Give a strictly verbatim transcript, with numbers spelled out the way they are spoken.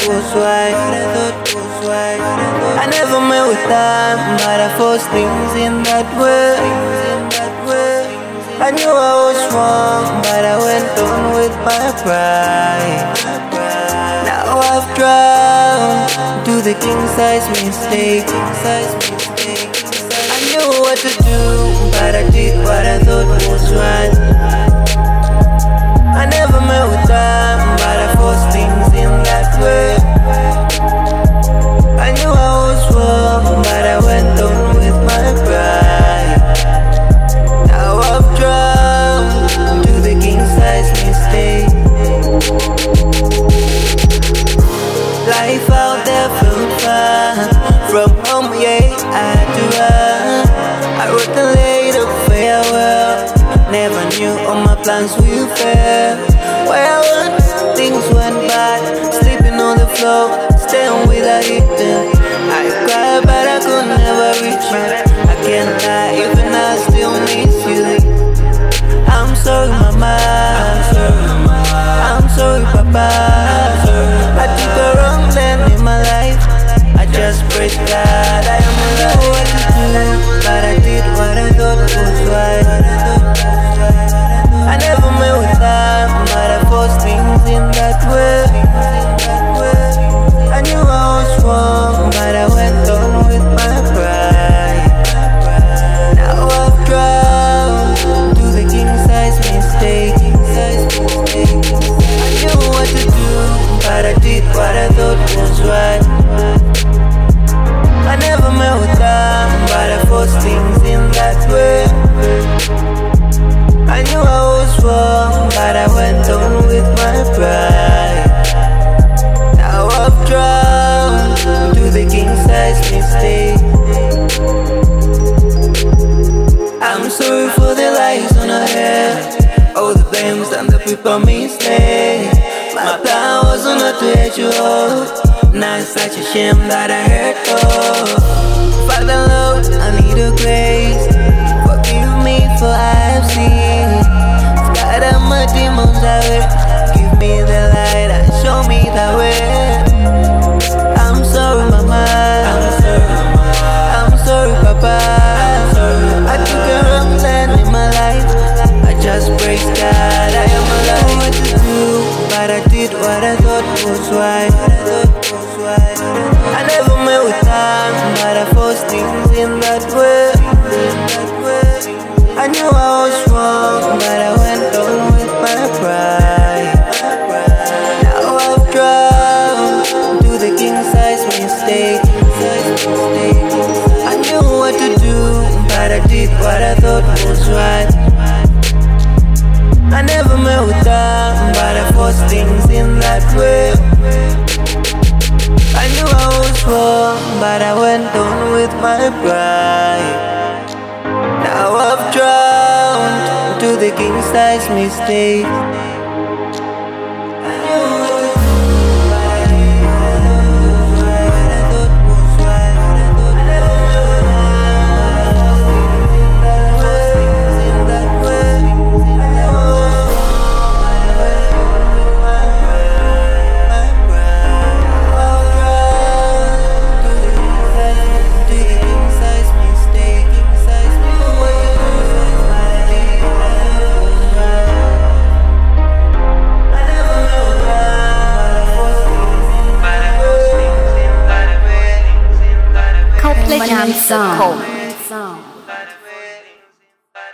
was right. I never met with time, but I forced things in that way. I knew I was wrong, but I went on with my pride. Now I've drowned to the king-size mistake. I knew what to do, but I did what I thought was right. I never met with time, but I forced things in that way. I knew I was wrong, but I went on with my pride. Now I've drowned to the king-size mistake. Life out there felt fun. From home, yeah, I had to run. I wrote a letter farewell. Never knew all my plans will fail. Well, things went bad. Sleeping on the floor, staying without eating. I cried, but I could never reach you. I can't lie, even I still miss you. I'm sorry, mama. I'm sorry, mama. I'm sorry, papa. I'm sorry, I took a wrong turn in my life. I just prayed God I am alive. I what to do, but I did what I thought was right. I never met with time, but I forced things in that way. I knew I was wrong, but I went on with my pride. Now I've drowned to the king-size mistake. I knew what to do, but I did what I thought was right. I never met with time, but I forced things in that way. I knew I was wrong, but I went on with my pride. Now I've drowned to the king-size mistake. I'm sorry for the lies on her head, all the blames and the people mistake. My plan was not to hate you all. Now it's such a shame that I hurt all. Father Lord, I need a grace. Forgive me for I have sinned. Scatter my demons away. Give me the light and show me the way. I'm sorry, mama. I'm sorry, mama. I'm sorry, papa. I'm sorry. I took a wrong turn in my life. I just praise God I am alive. What to do, but I did what I thought was right. I never met with time, but I forced things in that way. I knew I was wrong, but I went on with my pride. Now I've drowned to the king-size mistake. I knew what to do, but I did what I thought was right. I never met with time, but I forced things in that way. I knew I was wrong, but I went on with my pride. Now I've drowned to the king-size mistake. Song.